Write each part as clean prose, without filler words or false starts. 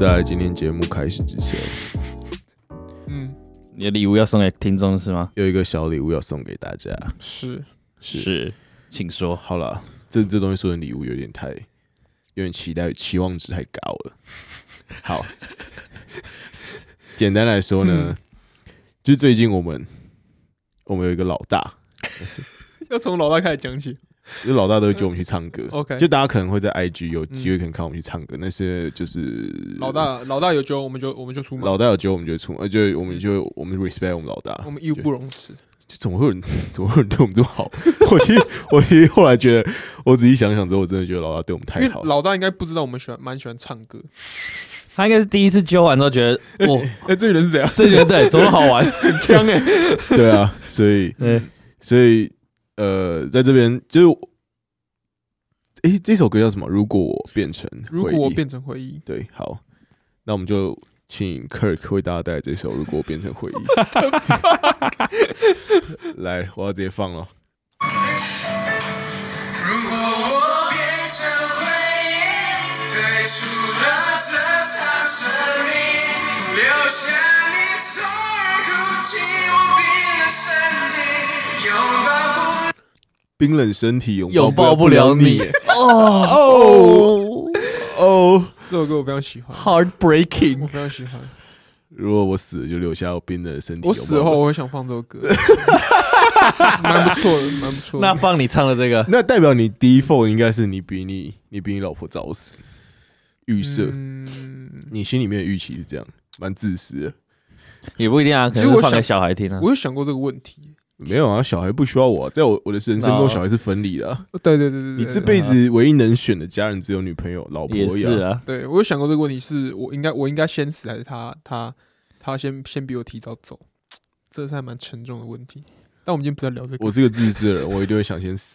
在今天节目开始之前， 你的礼物要送给听众是吗？ 有一个小礼物要送给大家。 是，请说。 好了，这东西说成礼物有点期望值太高了。好，简单来说呢，就是最近我们有一个老大， 要从老大开始讲起。 就老大都会揪我们去唱歌。 OK， 就大家可能会在 IG 有机会可能看我们去唱歌，但是就是老大有揪，我们就出马。 老大有揪我们就出马，我们 respect 我们老大， 我们义不容辞。 就怎么会有人对我们这么好？我其实后来觉得，我仔细想想之后，我真的觉得老大对我们太好了。 因为老大应该不知道我们蛮喜欢唱歌， 他应该是第一次揪完之后觉得， 这个人是怎样？ 这个人对，怎么好玩， 很强哎。 对啊，所以在这边就是，这首歌叫什么？如果我变成回忆。 对，好，那我们就请 Kirk 为大家带来这首《如果我变成回忆》。来，我要直接放了。 如果我变成回忆，退出了这场生命，留下你从而哭泣，我冰冷身体拥抱不了你。 这首歌我非常喜欢 ，Heartbreaking， 我非常喜欢。 如果我死了，就留下我冰冷的身体。 我死后，我会想放这首歌，蛮不错的。 那放你唱的这个， 那代表你default应该是你比你老婆早死。预设，你心里面的预期是这样，蛮自私的。 也不一定啊，可能是放给小孩听啊。 我有想过这个问题。 没有啊，小孩不需要我，在我的人生跟小孩是分离的啊。 对， 你这辈子唯一能选的家人只有女朋友、老婆而已啊。 也是啊。 对，我有想过这个问题，是我应该先死，还是他先比我提早走？这是还蛮沉重的问题。但我们今天不是在聊这个。 我是个自私的人，我一定会想先死。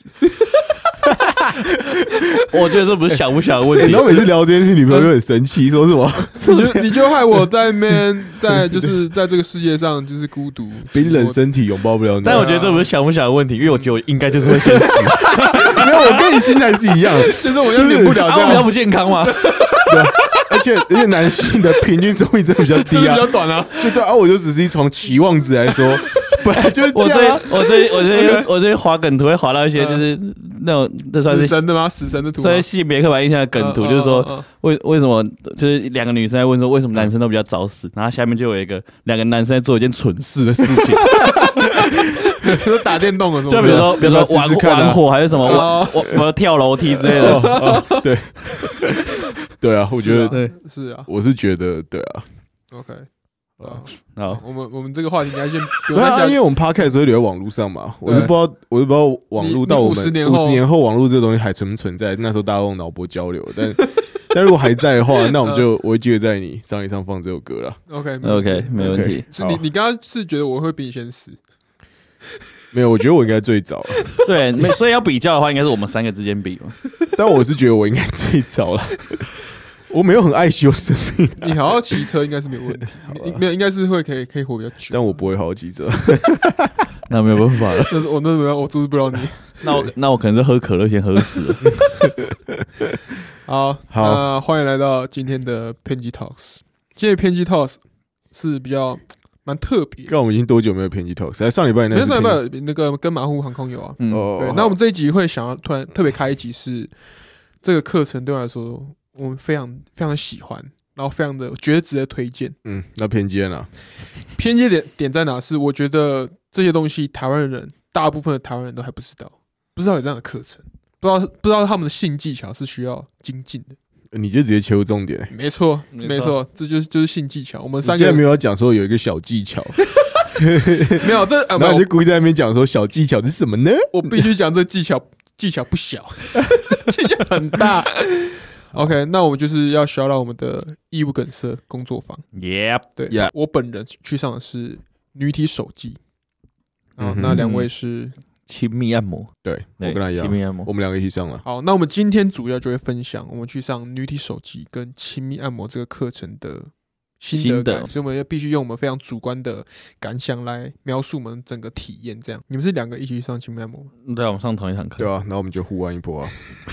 我觉得这不是想不想的问题。 然后每次聊这件事，女朋友就很生气，说什么？ 你就害我在那边就是在这个世界上就是孤独， 冰冷身体拥抱不了你。 但我觉得这不是想不想的问题，因为我觉得我应该就是会先死。 没有，我跟你心态是一样， 就是我就免不了这样， 比较不健康嘛。 对，而且男性的平均寿命真的比较低啊， 比较短啊。 就对啊，我就只是从期望值来说，本来就是这样啊。 我最近滑梗图会滑到一些就是那种这算是死神的吗？死神的图， 所以性别刻板印象的梗图，就是说为什么就是两个女生在问说为什么男生都比较早死，然后下面就有一个两个男生在做一件蠢事的事情， 说打电动的， 就比如说玩火还是什么，我跳楼梯之类的。 对啊，我觉得是啊， 我是觉得对啊。 OK。 好， 我们这个话题应该先对啊，因为我们 podcast 会留在网络上嘛，我是不知道网络到我们50年后，网络这个东西还存不存在？那时候大家用脑波交流，但如果还在的话，那我会记得在你葬礼上放这首歌了。 OK， 没问题。 你刚刚是觉得我会比你先死？ 没有，我觉得我应该最早。 对，所以要比较的话，应该是我们三个之间比嘛。 但我是觉得我应该最早了。我没有很爱惜我生命。 你好好骑车应该是没有问题，没有应该是可以活比较久。 但我不会好好骑车， 那没有办法了。 我阻止不了你。 那我可能是喝可乐先喝死了。 好，欢迎来到今天的偏激 Talks。今天的偏激 Talks 是比较蛮特别。 看我们已经多久没有偏激 Talks？ 上礼拜那个跟马虎航空有啊。对。那我们这一集会想要突然特别开一集，是这个课程对我来说，我们非常非常的喜欢，然后非常的觉得值得推荐。 那偏激呢？ 偏激点在哪？是我觉得这些东西大部分的台湾人都还不知道有这样的课程，不知道他们的性技巧是需要精进的。 你就直接切入重点。 没错，这就是性技巧。我们三个现在没有讲说有一个小技巧。 没有这， 然后你就故意在那边讲说小技巧是什么呢？ 我必须讲这技巧不小，技巧很大。OK， 那我们就是要shout out我们的义务梗塞工作坊。 Yep， 对，我本人去上的是女体手技，那两位是亲密按摩。 对，我跟他一样， 亲密按摩， 我们两个一起上了。 好，那我们今天主要就会分享我们去上女体手技跟亲密按摩这个课程的心得感，所以我们必须用我们非常主观的感想来描述我们整个体验。这样，你们是两个一起去上亲密按摩吗？ 对啊，我们上同一堂课。 对啊，然后我们就互玩一波啊。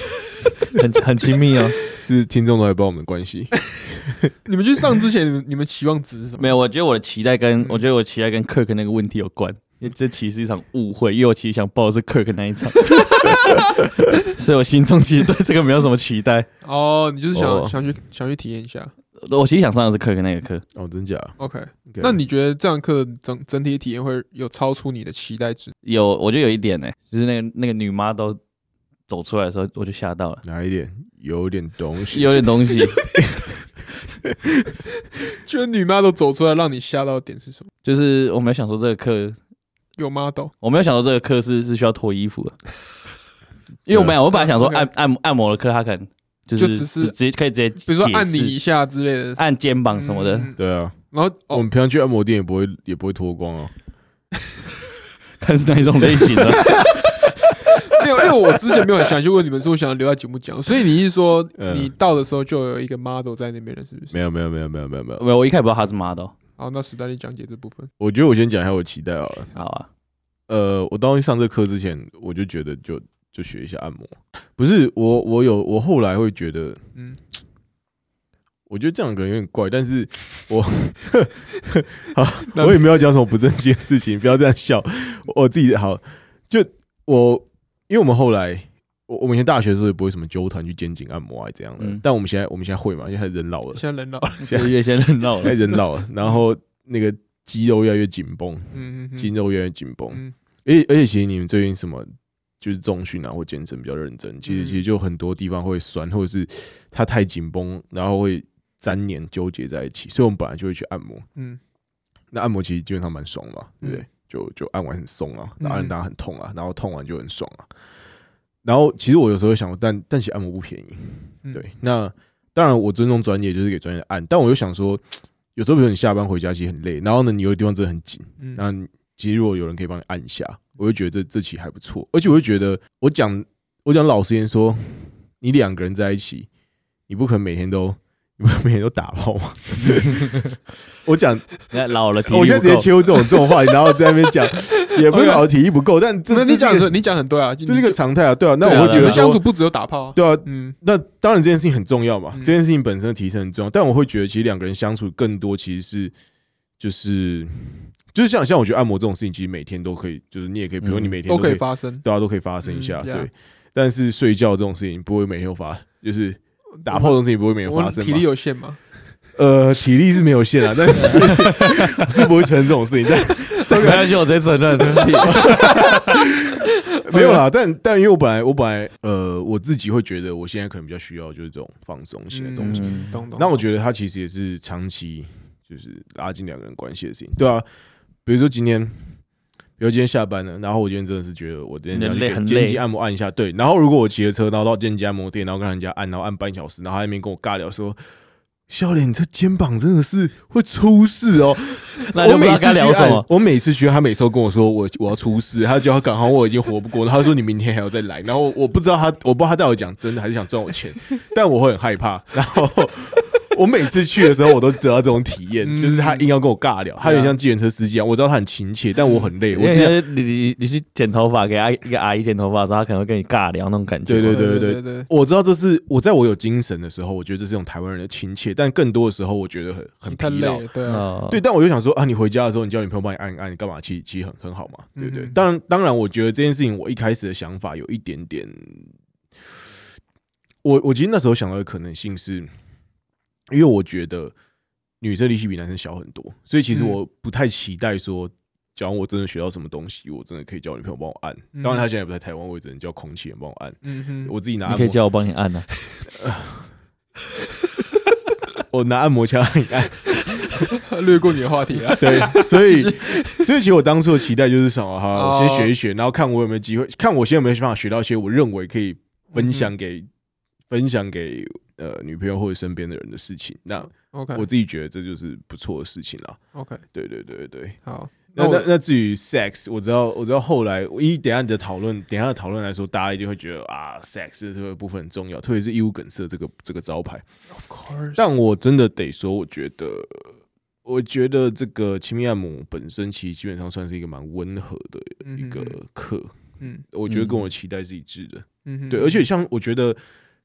很亲密哦。 是听众都来帮我们的关系。 你们去上之前，你们期望值是什么？ 没有，我觉得我的期待跟 Kirk 那个问题有关，因为这其实是一场误会，因为我其实想报的是 Kirk 那一场，所以我心中其实对这个没有什么期待。 哦，你就是想去体验一下。 我其实想上的是 Kirk 那个课。 哦，真假 ？OK， 那你觉得这堂课整体的体验会有超出你的期待值？ 有，我觉得有一点就是那个女model走出来的时候，我就吓到了。 哪一点？有点东西， 有点东西。 觉得女 model 走出来让你吓到的点是什么？ 就是我没有想说这个课有 model， 我没有想到这个课是需要脱衣服的，因为我本来想说按摩的课，他可能就是只是直接可以直接， 比如说按你一下之类的， 按肩膀什么的。 对啊， 然后我们平常去按摩店也不会脱光哦。 看是哪一种类型的。 没有，因为我之前没有很详细问你们，说我想留在节目讲，所以你是说你到的时候就有一个 model 在那边了，是不是？ 没有， 我一开始不知道他是 model。 好，那史丹利讲解这部分。 我觉得我先讲一下我期待好了。 好啊。 我当时上这课之前，我就觉得就学一下按摩。不是我后来会觉得，我觉得这样可能有点怪，但是好，我也没有讲什么不正经的事情，不要这样笑。我自己好，因为我们后来，我们以前大学的时候也不会什么纠团去肩颈按摩还是怎样的，但我们现在会嘛，因为人老了， 现在人老了，然后那个肌肉越来越紧绷，肌肉越来越紧绷，而且其实你们最近什么就是重训啊或健身比较认真，其实就很多地方会酸，或者是它太紧绷，然后会粘黏纠结在一起，所以我们本来就会去按摩，那按摩其实基本上蛮爽嘛，对不对？就按完很松啊，然后按当然很痛啊，然后痛完就很爽啊。然后其实我有时候会想，但其实按摩不便宜，对。那当然我尊重专业，就是给专业的按，但我又想说，有时候比如你下班回家其实很累，然后呢你有的地方真的很紧，那其实如果有人可以帮你按一下，我会觉得这期还不错。而且我会觉得，我讲老实言说，你两个人在一起，你不可能每天都打炮嘛？我讲老了， 我现在直接切入这种话题，然后在那边讲，也不是老了体力不够，但你讲很对啊， 这是一个常态啊，对啊。那我会觉得相处不只有打炮， 对啊，那当然这件事情很重要嘛，这件事情本身的提升很重要，但我会觉得其实两个人相处更多其实是就是像我觉得按摩这种事情，其实每天都可以，就是你也可以，比如你每天都可以发生， 对啊，都可以发生一下，对。但是睡觉这种事情不会每天都发，就是打炮这种事情不会每天发生。 体力有限吗？ 体力是没有限啊，但是是不会承认这种事情。但没关系，我直接承认。 没有啦，但因为我本来我自己会觉得，我现在可能比较需要就是这种放松型的东西。那我觉得它其实也是长期就是拉近两个人关系的事情，对啊。比如说今天下班了，然后我今天真的是觉得我今天想去肩颈按摩按一下，对。然后如果我骑着车，然后到肩颈按摩店，然后跟人家按，然后按半小时，然后他那边跟我尬聊说。笑脸，你这肩膀真的是会出事哦！ 那就不知道该聊什么。 我每次去，他每次都跟我说我要出事，他就要赶好我已经活不过，他说你明天还要再来，然后我不知道他到底讲真的还是想赚我钱，但我会很害怕，然后。我每次去的时候，我都得到这种体验，就是他硬要跟我尬聊，他有点像计程车司机一样。我知道他很亲切，但我很累。我你去剪头发，给一个阿姨剪头发的时候，他可能会跟你尬聊那种感觉。 对，我知道这是我在我有精神的时候，我觉得这是一种台湾人的亲切，但更多的时候，我觉得很疲劳。对，但我就想说啊，你回家的时候，你叫你朋友帮你按一按，你干嘛？其实很好嘛，对不对？当然，我觉得这件事情，我一开始的想法有一点点，我其实那时候想到的可能性是。因为我觉得女生力气比男生小很多，所以其实我不太期待说，假如我真的学到什么东西，我真的可以叫女朋友帮我按。当然，她现在也不在台湾，我也只能叫空气人帮我按。我自己拿按摩， 你可以叫我帮你按啊。 我拿按摩枪按一按， 略过你的话题啊。 对，所以其实我当初的期待就是什么？我先学一学，然后看我有没有机会，看我现在有没有办法学到一些我认为可以分享给女朋友或者身边的人的事情，那我自己觉得这就是不错的事情啦。 OK， 对， 好。 那至于 sex， 我知道后来等一下的讨论来说，大家一定会觉得啊 ，sex 这个部分很重要，特别是义务梗塞这个招牌。 Of course， 但我真的得说，我觉得这个亲密按摩本身其实基本上算是一个蛮温和的一个课。我觉得跟我的期待是一致的。对，而且像我觉得。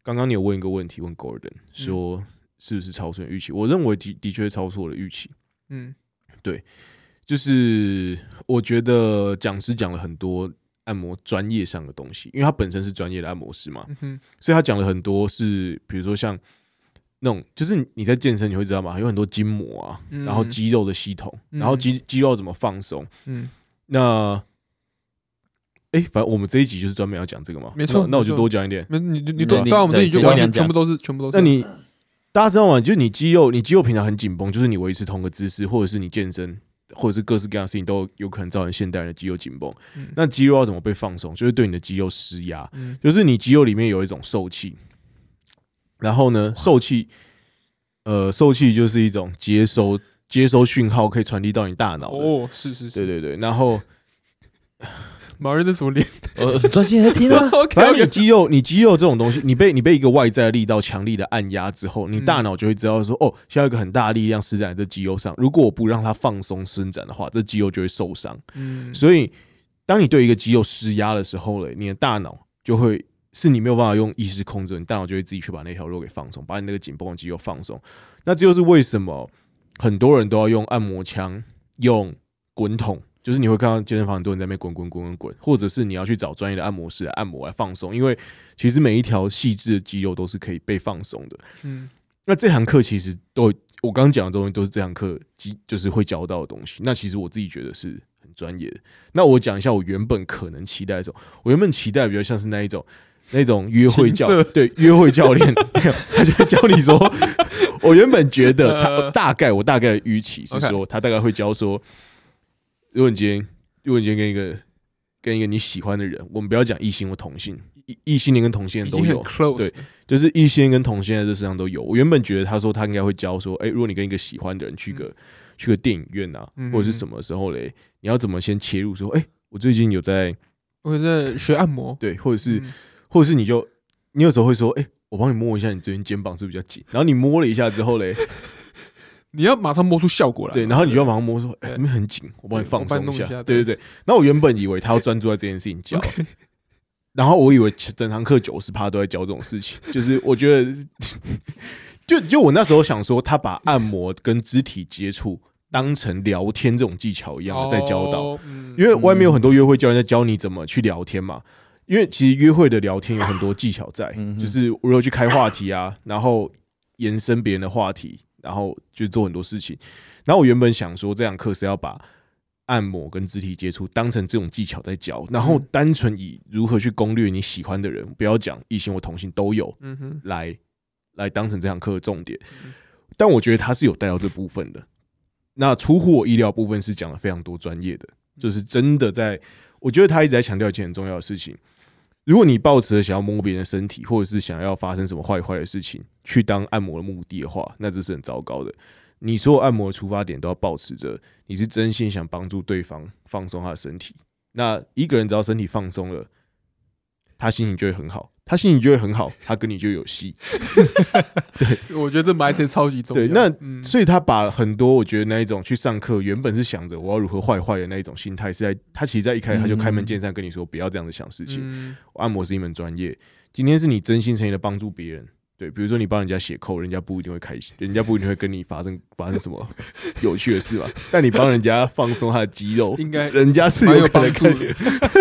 刚刚你有问一个问题，问 Gordon 说是不是超出你预期？我认为的确超出我的预期。对，就是我觉得讲师讲了很多按摩专业上的东西，因为他本身是专业的按摩师嘛，所以他讲了很多是，比如说像那种，就是你在健身你会知道嘛，有很多筋膜啊，然后肌肉的系统，然后肌肉怎么放松，那。反正我们这一集就是专门要讲这个嘛， 没错。 那我就多讲一点。 你当然我们这一集就完全全部都是。 那你大家知道吗？就是你肌肉平常很紧绷，就是你维持同个姿势，或者是你健身，或者是各式各样的事情，都有可能造成现代人的肌肉紧绷。那肌肉要怎么被放松？就是对你的肌肉施压，就是你肌肉里面有一种受气，然后呢，受气就是一种接收讯号，可以传递到你大脑的。 是， 对，然后。 马人的什么脸？ 我专心在听啊。 反正你肌肉这种东西，你被一个外在的力道强力的按压之后，你大脑就会知道说，现在有一个很大的力量施展在这肌肉上，如果我不让它放松伸展的话，这肌肉就会受伤。所以当你对一个肌肉施压的时候你的大脑就会是你没有办法用意识控制，你大脑就会自己去把那条肉给放松，把你那个紧绷的肌肉放松。那这就是为什么很多人都要用按摩枪、用滚筒。就是你会看到健身房很多人在那边滚，或者是你要去找专业的按摩师来按摩来放松，因为其实每一条细致的肌肉都是可以被放松的。那这堂课其实我刚刚讲的东西都是这堂课就是会教到的东西。那其实我自己觉得是很专业的。那我讲一下我原本可能期待的时候，我原本期待比较像是那种约会约会教练，他就会教你说，我原本觉得我大概的预期是说，他大概会教说。如果你今天跟一个你喜欢的人，我们不要讲异性或同性，异性恋跟同性恋都有，对，就是异性恋跟同性恋在这世上都有。我原本觉得他说他应该会教说，如果你跟一个喜欢的人去个电影院啊，或者是什么时候你要怎么先切入说，我最近有在学按摩， 对，或者是你有时候会说，我帮你摸一下你最近肩膀是不是比较紧，然后你摸了一下之后你要马上摸出效果来， 对，然后你就要马上摸说，这边很紧，我帮你放松一下，对。然后我原本以为他要专注在这件事情教，然后我以为整堂课90%都在教这种事情，就是我觉得，就我那时候想说，他把按摩跟肢体接触当成聊天这种技巧一样的在教导，因为外面有很多约会教练在教你怎么去聊天嘛。因为其实约会的聊天有很多技巧在，就是如何去开话题啊，然后延伸别人的话题。然后就做很多事情，然后我原本想说这堂课是要把按摩跟肢体接触当成这种技巧在教，然后单纯以如何去攻略你喜欢的人，不要讲异性或同性都有，来当成这堂课的重点。但我觉得他是有带到这部分的。那出乎我意料的部分是讲了非常多专业的，就是真的我觉得他一直在强调一件很重要的事情。如果你抱持着想要摸别人的身体，或者是想要发生什么坏的事情去当按摩的目的的话，那这是很糟糕的。你所有按摩的出发点都要抱持着你是真心想帮助对方放松他的身体。那一个人只要身体放松了，他心情就会很好，他跟你就有戏。 对，我觉得这mindset超级重要。 对，那所以他把很多我觉得那一种去上课原本是想着我要如何坏的那一种心态，他其实在一开始他就开门见山跟你说不要这样子想事情。按摩是一门专业，今天是你真心诚意的帮助别人。对，比如说你帮人家写扣，人家不一定会开心，人家不一定会跟你发生什么有趣的事吧？但你帮人家放松他的肌肉， 应该人家是有可能帮助的。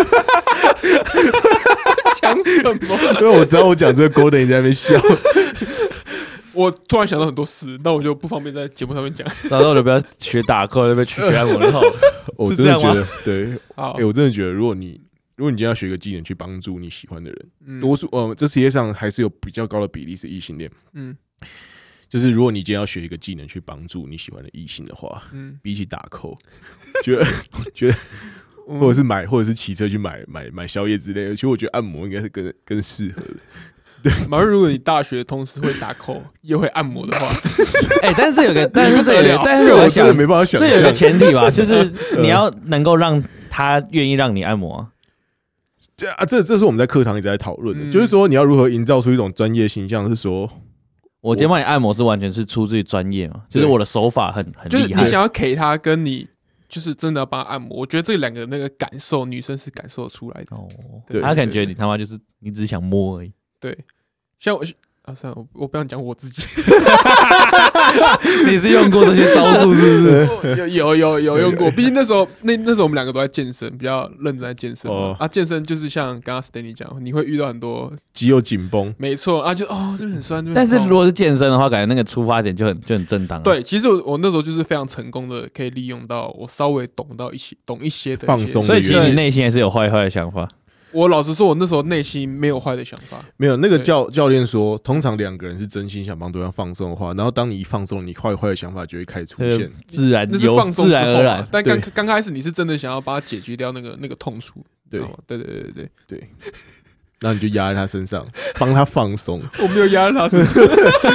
讲什么？ 因为我知道我讲这个 Golden 你在那边笑。 我突然想到很多事，那我就不方便在节目上面讲。 然后我就不要学打扣，就被去学按摩了。 我真的觉得，对，我真的觉得，如果你今天要学一个技能去帮助你喜欢的人，多数这世界上还是有比较高的比例是异性恋。就是如果你今天要学一个技能去帮助你喜欢的异性的话，比起打扣，觉得或者是骑车去买宵夜之类的，其实我觉得按摩应该是更适合的。对， 如果你大学同时会打扣又会按摩的话， 但是我真的没办法想象， 这有个前提吧，就是你要能够让他愿意让你按摩。 这是我们在课堂一直在讨论的，就是说你要如何营造出一种专业形象，是说我今天帮你按摩是完全是出自于专业嘛，就是我的手法很厉害， 就是你想要给他跟你。就是真的要帮他按摩，我觉得这两个那个感受，女生是感受出来的。 他感觉你他妈就是你只是想摸而已。 对， 像我算了，我不想讲我自己。 你是用过这些招数是不是？有用过，毕竟那时候我们2个都在健身，比较认真在健身嘛。健身就是像刚刚 Stanley 讲，你会遇到很多肌肉紧绷， 没错啊，就这边很酸， 但是如果是健身的话，感觉那个出发点就很正当。 对，其实我那时候就是非常成功的，可以利用到我稍微懂一些的放松， 所以其实你内心还是有坏的想法。 我老实说，我那时候内心没有坏的想法。 没有那个教练说，通常2个人是真心想帮对方放松的话，然后当你一放松，你坏的想法就会开始出现， 自然那是放松自然而然。 但刚开始你是真的想要把它解决掉那个痛处，对， 然后你就压在他身上，帮他放松。 我没有压在他身上。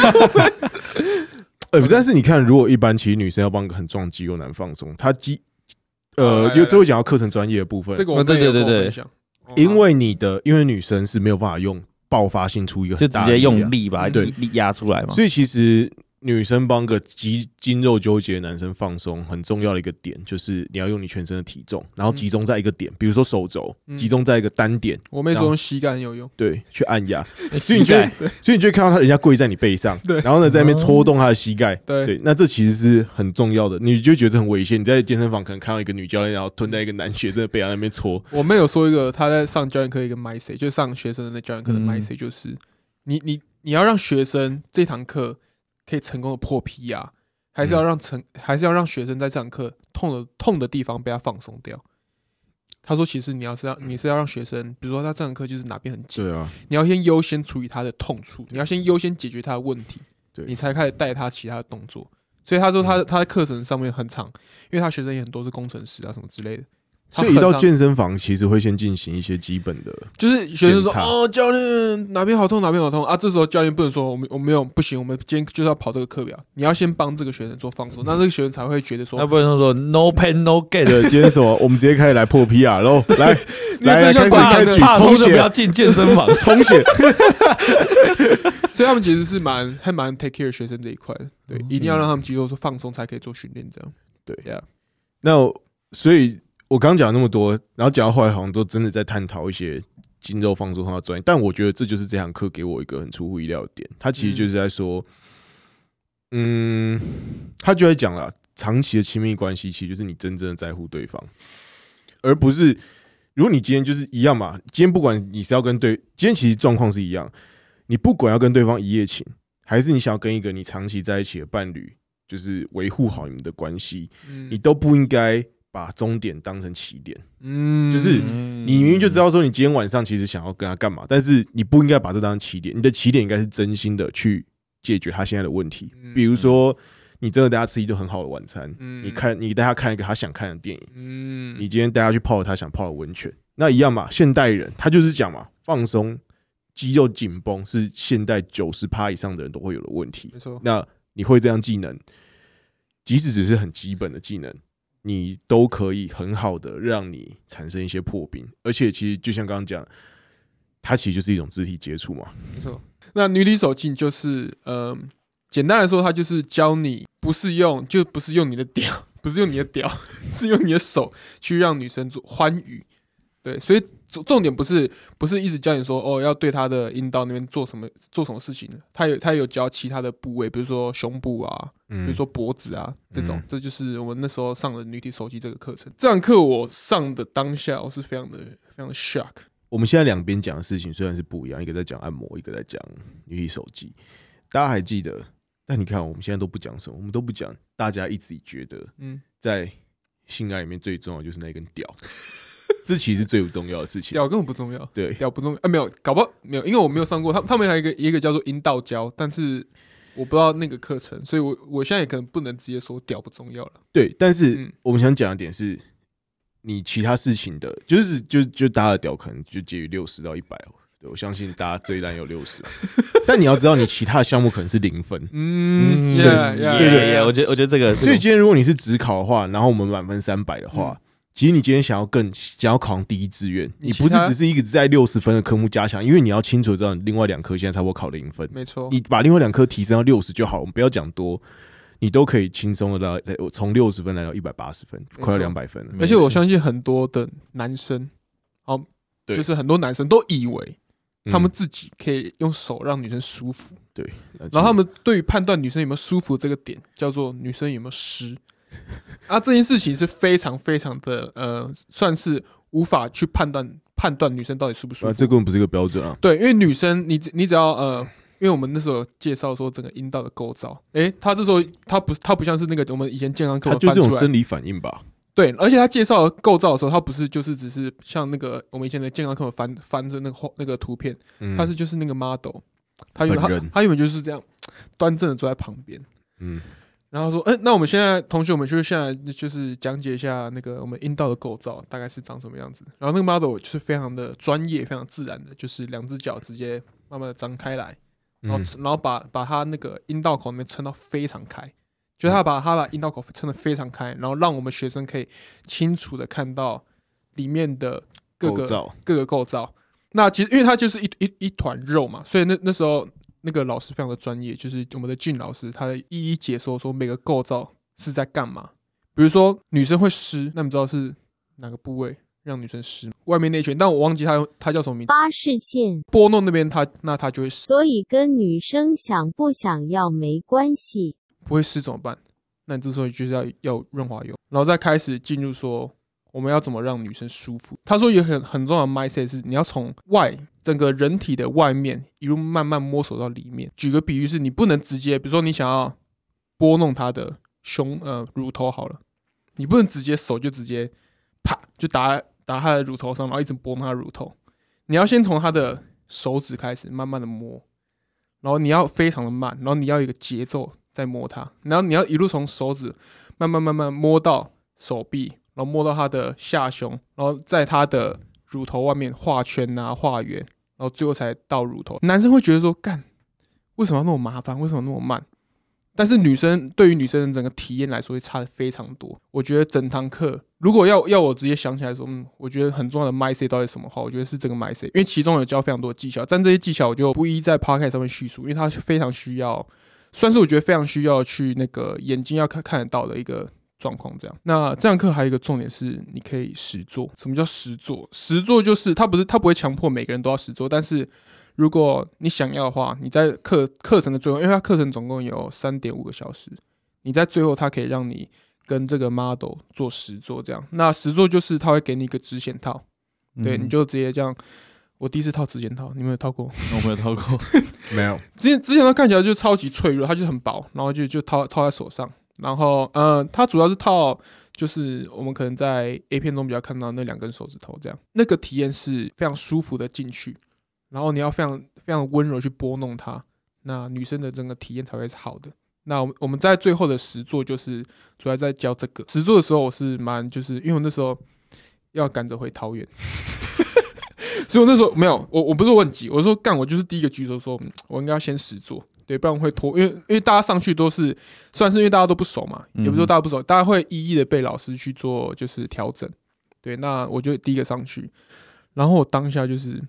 但是你看，如果一般其实女生要帮一个很壮肌肉男放松，他这会讲到课程专业的部分。 这个我对。 因为女生是没有办法用爆发性出一个很大的就直接用力把它压出来嘛， 所以其实女生帮个筋肉纠结的男生放松，很重要的一个点就是你要用你全身的体重，然后集中在一个点，比如说手肘，集中在一个单点。 我妹说用膝盖很有用， 对，去按压，所以你就会看到人家跪在你背上，然后呢在那边搓动他的膝盖，对，那这其实是很重要的，你就觉得很危险。你在健身房可能看到一个女教练，然后蹲在一个男学生的背上那边搓。 我妹有说一个，她在上教练课一个 mindset， 就是上学生的那教练课的 mindset， 就是你要让学生这堂课可以成功的破皮呀，还是要让学生在这堂课痛的地方被他放松掉。他说，其实你是要让学生，比如说他这堂课就是哪边很紧， 对啊， 你要先优先处理他的痛处，你要先优先解决他的问题，你才开始带他其他的动作。所以他说他在课程上面很长，因为他学生也很多是工程师啊什么之类的。 所以一到健身房，其实会先进行一些基本的， 就是学生说教练哪边好痛啊，这时候教练不能说我没有不行，我们今天就是要跑这个课表，你要先帮这个学生做放松，那这个学生才会觉得说， 那不能说 no pain no gain， 今天什么，我们直接开始来破 PR， 然后来开始冲血，不要进健身房冲血。 所以他们其实是还蛮 take care 学生这一块的，对，一定要让他们肌肉放松才可以做训练，这样对呀。那所以。我刚讲了那么多，然后讲到后来好像都真的在探讨一些筋肉放松上的专业，但我觉得这就是这堂课给我一个很出乎意料的点。他其实就是在说，他就在讲了，长期的亲密关系其实就是你真正的在乎对方，而不是如果你今天就是一样嘛，今天不管你是要今天其实状况是一样，你不管要跟对方一夜情，还是你想要跟一个你长期在一起的伴侣，就是维护好你们的关系，你都不应该把终点当成起点，就是你明明就知道说你今天晚上其实想要跟他干嘛，但是你不应该把这当成起点，你的起点应该是真心的去解决他现在的问题。比如说，你真的带他吃一顿很好的晚餐，你带他看一个他想看的电影，你今天带他去泡他想泡的温泉，那一样嘛。现代人他就是讲嘛，放松、肌肉紧绷是现代90%以上的人都会有的问题。 没错， 那你会这样技能，即使只是很基本的技能。你都可以很好的让你产生一些破冰，而且其实就像刚刚讲，它其实就是一种肢体接触嘛。 没错。那女体手劲就是，简单来说，它就是教你不是用你的屌，是用你的手去让女生做欢愉。对，所以重点不是一直教你说要对她的阴道那边做什么事情的，他有教其他的部位，比如说胸部啊，比如说脖子啊这种，这就是我们那时候上的女体手技这个课程。这堂课我上的当下，我是非常的 shock。 我们现在两边讲的事情虽然是不一样，一个在讲按摩，一个在讲女体手技，大家还记得？但你看我们现在都不讲什么，我们都不讲，大家一直觉得，在性爱里面最重要的就是那根屌。这其实是最不重要的事情， 屌根本不重要。 对， 屌不重要，没有，搞不好没有，因为我没有上过。他们还有一个叫做阴道教，但是我不知道那个课程，所以我现在也可能不能直接说屌不重要了。 对，但是我们想讲的点是，你其他事情的，就大家的屌可能就介于60到100。对，我相信大家最烂有60，但你要知道，你其他的项目可能是0分。 对，我觉得这个， 所以今天如果你是只考的话，然后我们满分300的话。其实你今天想要考上第一志愿，你不是只是一个在60分的科目加强，因为你要清楚知道你另外2科现在差不多考0分， 没错， 你把另外2科提升到60就好了，我们不要讲多，你都可以轻松的从60分来到180分，快要200分了。 而且我相信很多的男生，就是很多男生都以为他们自己可以用手让女生舒服。 对， 然后他们对于判断女生有没有舒服这个点，叫做女生有没有湿。这件事情是非常非常的算是无法去判断女生到底舒不舒服。 这根本不是一个标准啊。 对，因为女生你只要因为我们那时候有介绍说整个阴道的构造，他这时候他不像是那个我们以前健康课它就是这种生理反应吧。 对，而且他介绍构造的时候，他不是就是只是像那个我们以前的健康课翻的那个图片，他是就是那个 model， 他原本就是这样端正的坐在旁边，然后说，那我们现在同学，我们就现在就是讲解一下那个我们阴道的构造大概是长什么样子。然后那个 model 就是非常的专业，非常自然的，就是两只脚直接慢慢的张开来，然后把他那个阴道口那边撑到非常开。就是他把阴道口撑得非常开，然后让我们学生可以清楚的看到里面的各个构造。那其实因为它就是一团肉嘛，所以那时候那个老师非常的专业，就是我们的俊老师，他一一解说说每个构造是在干嘛。比如说女生会湿，那你知道是哪个部位让女生湿？外面那圈，但我忘记它叫什么名字。 巴氏腺。 波诺那边它就会湿。 所以跟女生想不想要没关系。 不会湿怎么办？那你这时候就是要润滑油，然后再开始进入说我们要怎么让女生舒服。他说有很重要的 mindset 是你要从整个人体的外面一路慢慢摸索到里面。举个比喻是你不能直接，比如说你想要拨弄她的乳头好了，你不能直接手就直接啪就打她的乳头上，然后一直拨弄她的乳头。你要先从她的手指开始慢慢的摸，然后你要非常的慢，然后你要有一个节奏再摸它，然后你要一路从手指慢慢摸到手臂，然后摸到他的下胸，然后在他的乳头外面画圈啊画圆，然后最后才到乳头。男生会觉得说干为什么要那么麻烦，为什么那么慢？但是对于女生的整个体验来说会差的非常多。我觉得整堂课如果要我直接想起来说我觉得很重要的 mindset 到底是什么话，我觉得是这个 mindset， 因为其中有教非常多的技巧，但这些技巧我就不一在 podcast 上面叙述，因为它非常需要，算是我觉得非常需要去那个眼睛要看得到的一个状况。这样，那这堂课还有一个重点是你可以实做。什么叫实做？实做就是它不会强迫每个人都要实做，但是如果你想要的话，你在课程的最后，因为它课程总共有 3.5 个小时，你在最后它可以让你跟这个 model 做实做。这样，那实做就是它会给你一个指显套，对，你就直接这样。我第一次套指显套，你们有套过？ 我没有套过， 没有。 之前它看起来就超级脆弱，它就很薄，然后就套在手上。然后它主要是套，就是我们可能在 A 片中比较看到那2根手指头这样，那个体验是非常舒服的进去，然后你要非常非常温柔去拨弄它，那女生的整个体验才会是好的。那我们在最后的实作就是主要在教这个实作的时候，我是就是因为我那时候要赶着回桃园。所以我那时候没有，我不是我很急，我说干，我就是第一个举手说，我应该要先实做，对，不然会拖，因为大家上去都是，算是因为大家都不熟嘛，也不是说大家不熟，大家会一一的被老师去做就是调整，对，那我就第一个上去，然后我当下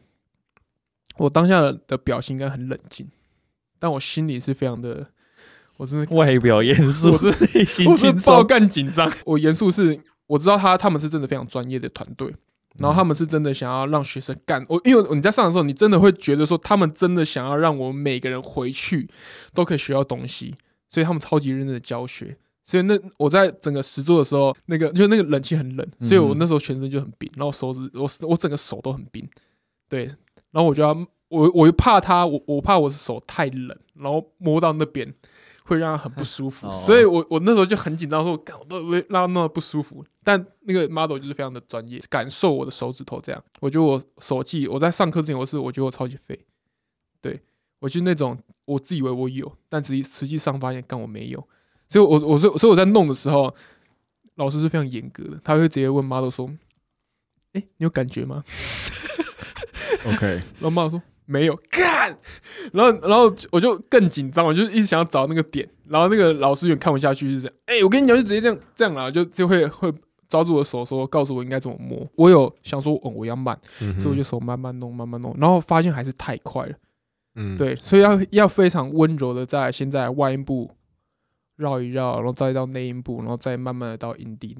的表情应该很冷静，但我心里是非常的，我真的外表严肃， 我真的内心轻松， 爆干紧张，我严肃是，我知道他们是真的非常专业的团队。然后他们是真的想要让学生干，因为你在上的时候，你真的会觉得说，他们真的想要让我们每个人回去都可以学到东西，所以他们超级认真的教学。所以我在整个实作的时候，那个冷气很冷，所以我那时候全身就很冰，然后我整个手都很冰，对，然后我怕我怕我的手太冷，然后摸到那边会让他很不舒服，所以我那时候就很紧张，说我都会让他弄得不舒服。但那个 model 就是非常的专业，感受我的手指头这样。我觉得我手技，我在上课之前我觉得我超级废，对，我就是那种我自以为我有，但实际上发现干我没有。所以我在弄的时候，老师是非常严格的，他会直接问 model 说：“你有感觉吗？” OK， 然后 model 说。没有干，然后我就更紧张，我就一直想要找那个点，然后那个老师有点看不下去，就是这样，我跟你讲，就直接这样啦，就会抓住我的手说，告诉我应该怎么摸。我有想说，我要慢，所以我就手慢慢弄，然后发现还是太快了，对，所以要非常温柔的先在外阴部绕一绕，然后再到内阴部，然后再慢慢的到阴蒂那样。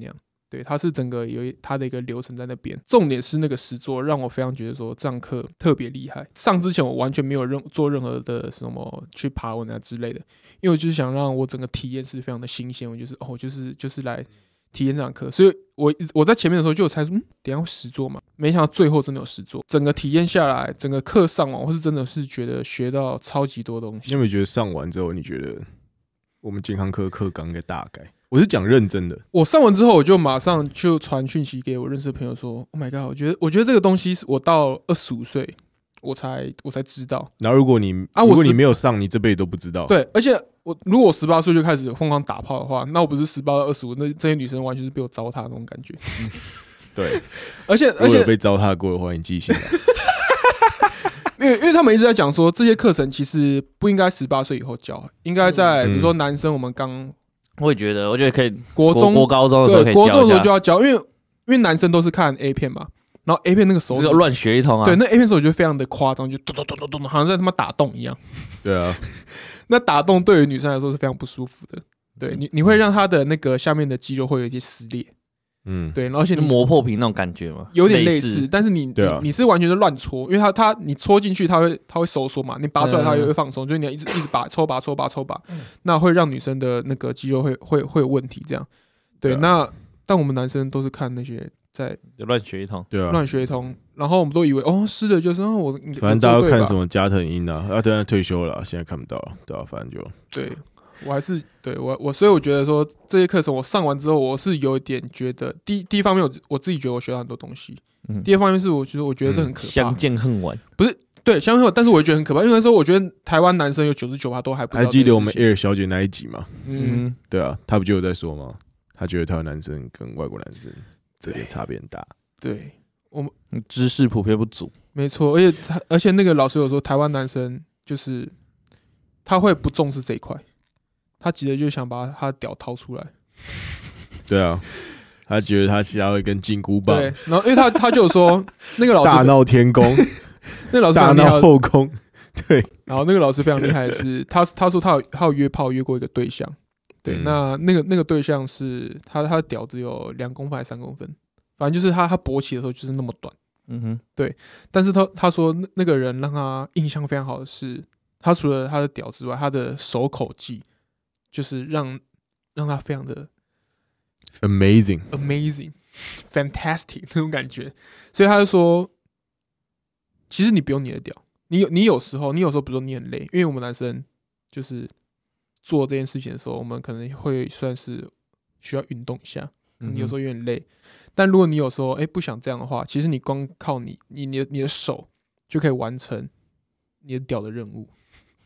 对，它是整个有它的一个流程在那边。重点是那个实作让我非常觉得说这堂课特别厉害。上之前我完全没有做任何的什么去爬文啊之类的，因为我就是想让我整个体验是非常的新鲜。我就是来体验这堂课，所以我在前面的时候就有猜说，等一下会实作嘛，没想到最后真的有实作。整个体验下来，整个课上完，我是真的是觉得学到超级多东西。 你有没有觉得上完之后，你觉得我们健康课课纲应该大改？我是讲认真的。 我上完之后，我就马上就传讯息给我认识的朋友说 ：“Oh my god， 我觉得这个东西是我到25岁我才知道。 然后如果你没有上，你这辈子都不知道。 对，而且如果我18岁就开始疯狂打炮的话，那我不是18到25，那这些女生完全是被我糟蹋的那种感觉。 对， 而且如果有被糟蹋过的话，你记起来。 因为他们一直在讲说，这些课程其实不应该18岁以后教，应该在比如说男生我们刚。 我也觉得可以国高中的时候可以教一下， 国中的时候就要教，因为男生都是看 A 片嘛，然后 A 片那个手指乱学一通啊， 对，那 A 片手我觉得非常的夸张，就咚咚咚咚咚，好像在他妈打洞一样。 对啊， 那打洞对于女生来说是非常不舒服的，对你会让她的那个下面的肌肉会有一些撕裂。对，然后而且磨破皮那种感觉嘛， 有点类似，但是你是完全是乱戳，因为你戳进去它会收缩嘛，你拔出来它也会放松，所以你要一直抽拔，那会让女生的那个肌肉会有问题，这样。对，那但我们男生都是看那些在乱学一通， 对啊， 乱学一通，然后我们都以为是的，就是反正大家都看什么加藤鹰啊，当然退休了，现在看不到了，对啊，反正就对。我还是对我，所以我觉得说这些课程我上完之后，我是有一点觉得，第一方面我自己觉得我学到很多东西，第二方面是我觉得这很可怕， 相见恨晚， 不是对相见恨晚，但是我觉得很可怕，因为那时候我觉得台湾男生有99%都还不知道。 还记得我们 Air 小姐那一集吗？对啊，他不就有在说吗？他觉得台湾男生跟外国男生这点差别很大。 对，我们知识普遍不足， 没错，而且那个老师有说，台湾男生就是他会不重视这一块。他急着就想把他的屌掏出来， 对啊，他觉得他其他会跟金箍棒， 对，然后因为他就有说那个老师大闹天宫， 那老师大闹后宫，对， 然后那个老师非常厉害的是，他说他有约炮约过一个对象，对，那个对象是他的屌只有2公分还是3公分，反正就是他勃起的时候就是那么短，对，但是他说那个人让他印象非常好的是，他除了他的屌之外，他的手口技。就是让他非常的 amazing、fantastic 那种感觉，所以他就说，其实你不用你的屌，你有时候比如说你很累，因为我们男生就是做这件事情的时候，我们可能会算是需要运动一下，你有时候有点累，但如果你有时候不想这样的话，其实你光靠你的手就可以完成你的屌的任务。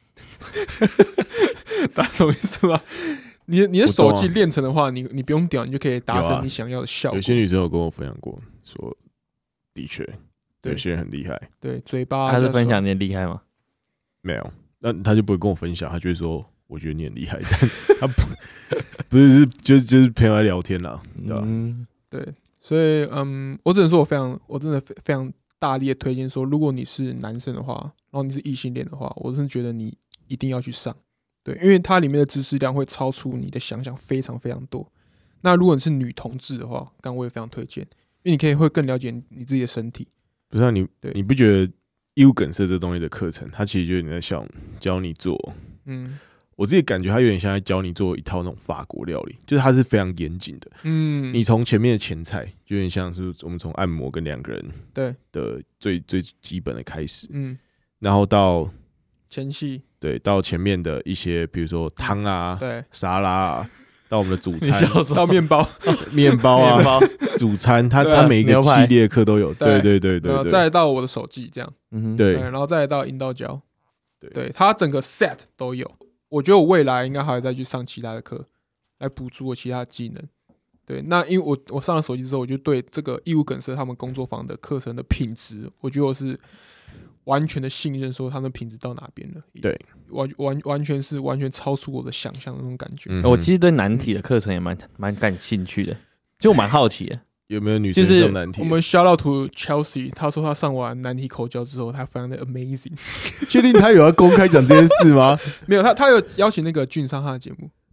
大家懂意思吗？你的手技练成的话，你不用屌，你就可以达成你想要的效果。 有些女生有跟我分享过，说的确，有些人很厉害。 对，嘴巴。 他是分享你很厉害吗？ 没有，那他就不会跟我分享，他就会说，我觉得你很厉害，但他不是就是朋友来聊天啦，对吧？ 对，所以我只能说我真的非常大力的推荐说，如果你是男生的话，然后你是异性恋的话，我真的觉得你一定要去上。对，因为它里面的知识量会超出你的想象非常非常多。那如果你是女同志的话，刚我也非常推荐，因为你会更了解你自己的身体。 不是你不觉得义务梗塞这东西的课程，它其实就有点像教你做，我自己感觉它有点像在教你做一套那种法国料理，就是它是非常严谨的。你从前面的前菜，就有点像是我们从按摩跟2个人的最基本的开始，然后到前戏。 对，到前面的一些，比如说汤啊、沙拉啊，到我们的主餐， 到面包啊、主餐，它每一个系列课都有。对， 然后再到我的手技这样， 对， 然后再到阴道胶，对，它整个 set 都有。我觉得我未来应该还会再去上其他的课，来补足我其他的技能。对，那因为我上了手机之后，我就对这个义务梗塞他们工作坊的课程的品质，我觉得我是完全的信任，说他们品质到哪边了。 对， 完全超出我的想象的那种感觉。 我其实对难题的课程也蛮感兴趣的，就我蛮好奇的， 有没有女生上难题？ 我们 shout out to Chelsea， 他说他上完难题口交之后，他非常的 amazing。 确定他有要公开讲这件事吗？ 没有，他有邀请那个俊上他的节目。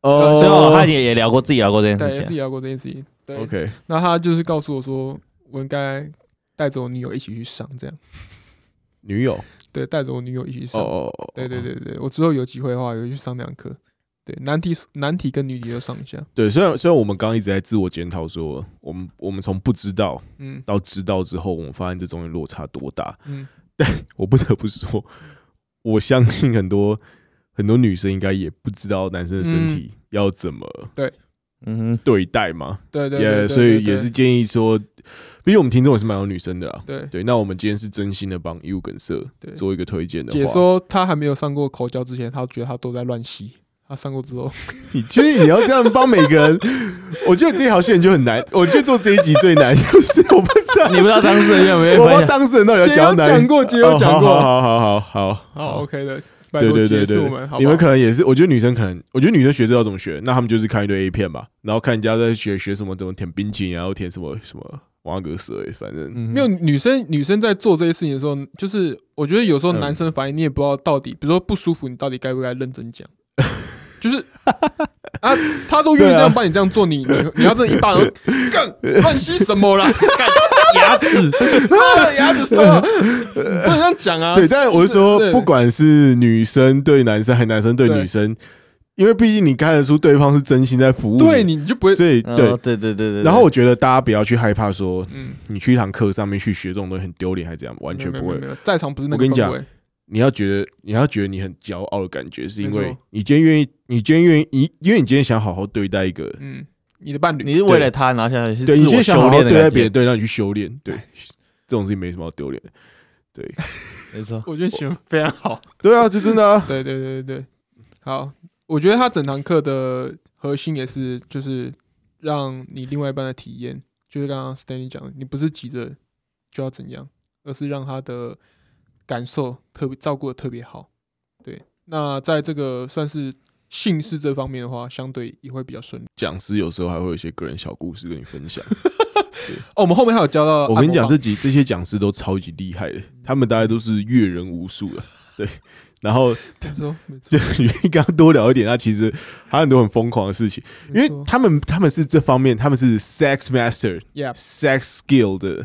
所以他也聊过自己聊过这件事情， 对，自己聊过这件事情。对 ，OK， 那他就是告诉我说，我应该带着我女友一起去上，这样。 女友， 对，带着我女友一起上。对，我之后有机会的话，有去上那堂课。对，难题跟女题都上一下。 对，虽然我们刚刚一直在自我检讨说，我们从不知道，到知道之后，我们发现这中间落差多大，但我不得不说，我相信很多女生应该也不知道男生的身体要怎么对待嘛， 对， 所以也是建议说，毕竟我们听众也是蛮多女生的啦， 对， 那我们今天是真心的帮义务梗社做一个推荐的话， 姐说她还没有上过口交之前，她觉得她都在乱吸。他上过之后， 你确定你要这样帮每个人？我觉得这条线就很难。我觉得做这一集最难就是我不知道， 你不知道当事人有没有？ 我不知道当事人到底要讲哪里。 姐有讲过， 好 ，OK 的。 对，你们可能也是。我觉得女生学这要怎么学？那他们就是看一堆 A 片吧，然后看人家在学什么怎么舔冰淇淋，然后舔什么挖个蛇，反正没有女生在做这些事情的时候，就是我觉得有时候男生反应你也不知道到底，比如说不舒服，你到底该不该认真讲。就是啊，他都愿意这样帮你这样做，你要这一巴掌干乱吸什么啦？干牙齿，牙齿说不能这样讲啊。 对，但是我是说，不管是女生对男生，还是男生对女生，因为毕竟你看得出对方是真心在服务， 对，你就不会。 所以对。 然后我觉得大家不要去害怕说，你去一堂课上面去学这种东西很丢脸，还是这样，完全不会。 在场不是那个氛围。 我跟你讲。你要觉得你很骄傲的感觉，是因为你今天愿意，因为你今天想好好对待一个， 你的伴侣， 你是为了他拿下来，是对，你今天想好好对待别人， 对， 让你去修炼，对，这种事情没什么好丢脸的，对， 没错， 我觉得形容非常好， 对啊，就真的啊， 对，好，我觉得他整堂课的核心也是，就是让你另外一半的体验，就是刚刚 Stanley 讲的，你不是急着就要怎样，而是让他的感受照顾的特别好，对。那在这个算是性事这方面的话，相对也会比较顺利。 讲师有时候还会有一些个人小故事跟你分享。 我们后面还有教到， 我跟你讲，这些讲师都超级厉害的，他们大概都是阅人无数的，对。然后就愿意跟他多聊一点，他其实还有很多很疯狂的事情，因为他们是这方面，他们是 sex master、sex skill 的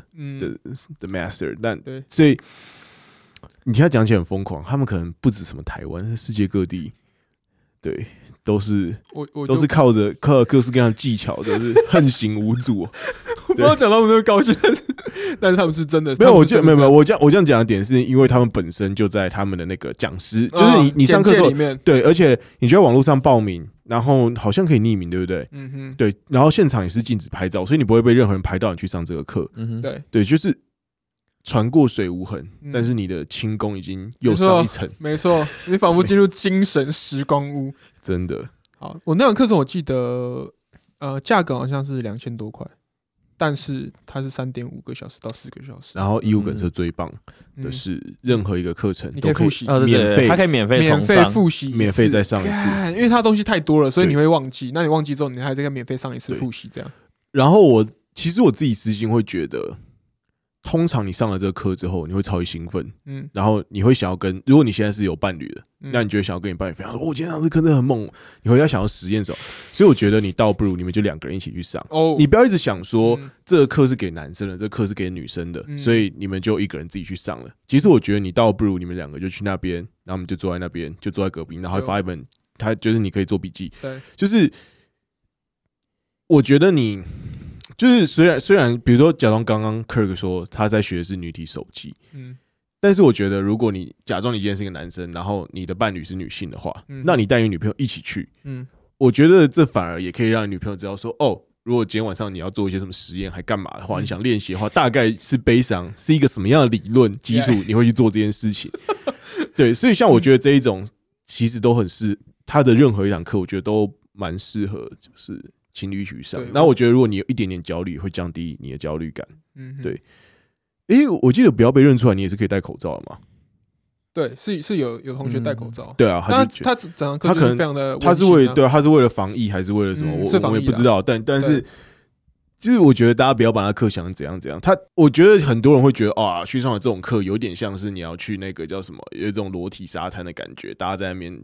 master， 但所以你听他讲起来很疯狂，他们可能不止什么台湾，世界各地，对，都是靠着各式各样的技巧，都是横行无阻。 我不知道讲到我们那么高兴，但是他们是真的没有，我这样讲的点是因为他们本身就在他们的那个讲师，就是你上课的时候，对，而且你就在网络上报名，然后好像可以匿名，对不对？对，然后现场也是禁止拍照，所以你不会被任何人拍到你去上这个课。对，就是船过水无痕，但是你的轻功已经又上一层。 没错，你仿佛进入精神时光屋， 真的。 好，我那堂课程我记得，价格好像是2000多块。但是它是3.5个小时到4个小时， 然后义务梗社最棒的是，任何一个课程你可以复习， 免费， 它可以免费复习， 免费再上一次， 因为它东西太多了，所以你会忘记。那你忘记之后，你还再免费上一次复习，这样。 然后其实我自己私心会觉得，通常你上了这个课之后，你会超级兴奋，然后你会想要如果你现在是有伴侣的，那你就会想要跟你伴侣分享说，我今天上这课真的很猛，你会要想要实验什么，所以我觉得你倒不如你们就2个人一起去上，你不要一直想说这个课是给男生的，这个课是给女生的，所以你们就一个人自己去上了。其实我觉得你倒不如你们2个就去那边，然后我们就坐在那边，就坐在隔壁，然后发一本，他就是你可以做笔记， 对， 就是我觉得你。就是虽然比如说假装刚刚 Kirk 说他在学的是女体手技，但是我觉得如果你假装你今天是一个男生，然后你的伴侣是女性的话，那你带你女朋友一起去，我觉得这反而也可以让你女朋友知道说，哦，如果今天晚上你要做一些什么实验还干嘛的话，你想练习的话，大概是based on是一个什么样的理论基础你会去做这件事情。对，所以像我觉得这一种其实都很他的任何一堂课，我觉得都蛮适合，就是情侣一起去上。然后我觉得如果你有一点点焦虑，会降低你的焦虑感。对。我记得不要被认出来，你也是可以戴口罩的嘛。 对，是有同学戴口罩。 对啊， 他整堂课就是非常的， 他是为了防疫还是为了什么？我也不知道。但是就是我觉得大家不要把他课想成怎样。我觉得很多人会觉得啊，去上了这种课有点像是你要去那个叫什么，有一种裸体沙滩的感觉，大家在那边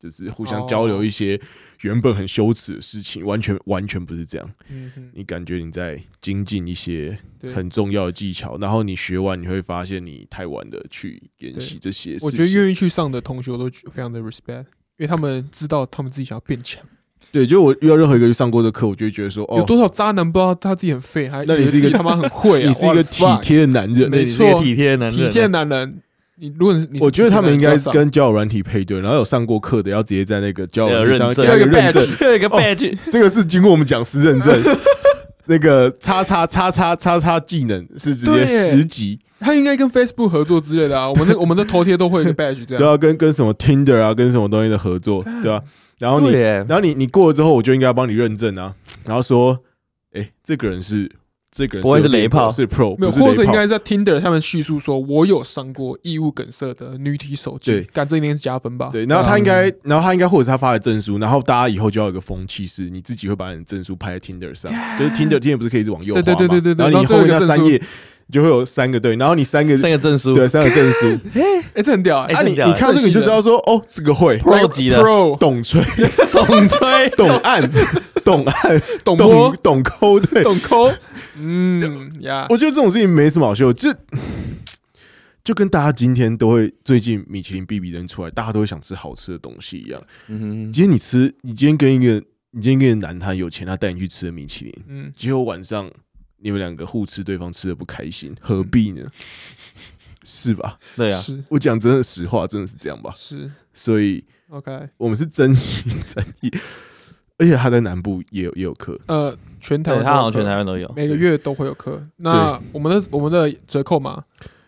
就是互相交流一些原本很羞耻的事情，完全不是这样。你感觉你在精进一些很重要的技巧，然后你学完你会发现你太晚的去研习这些事情。 我觉得愿意去上的同学都非常的 respect， 因为他们知道他们自己想要变强。对， 就我遇到任何一个去上过的课，我就会觉得说， 有多少渣男不知道他自己很废， 那你是一个他妈很会啊， 你是一个体贴的男人， 没错， 体贴的男人。 如果你我觉得他们应该跟交友软体配对，然后有上过课的要直接在那个交友软体上要一个认证， 有一个 badge， 这个是经过我们讲师认证，那个叉技能是直接10级。 他应该跟 Facebook 合作之类的啊，我们的头贴都会有一个 badge 这样。 对啊，跟什么 Tinder 啊，跟什么东西的合作，对吧？然后你过了之后，我就应该要帮你认证啊，然后说，这个人是不会是雷炮， 是 Pro， 没有，或者应该在 Tinder 上面叙述说，我有上过义务梗塞的女体手机，干这一定是加分吧？ 对，然后他应该，或者是他发的证书，然后大家以后就要有一个风气，是你自己会把你的证书拍在 Tinder 上，就是 Tinder 不是可以一直往右滑吗？ 对， 然后你后面那3页。就会有3个对，然后你3个证书， 对，3个证书， 这很屌你看到这个你就知道说，这个会 Pro 级的， 懂吹，懂按， 懂摸， 懂抠，对， 懂抠， 我觉得这种事情没什么好秀，就跟大家今天都会最近米其林必比登出来，大家都会想吃好吃的东西一样。今天你今天跟一个男他有钱，他带你去吃的米其林，结果晚上。你们2个互吃，对方吃的不开心，何必呢？是吧？ 对啊， 我讲真的实话，真的是这样吧？ 是， 所以 OK， 我们是真心真意，而且他在南部也有课， 全台湾他好像全台湾都有， 每个月都会有课。那我们的折扣码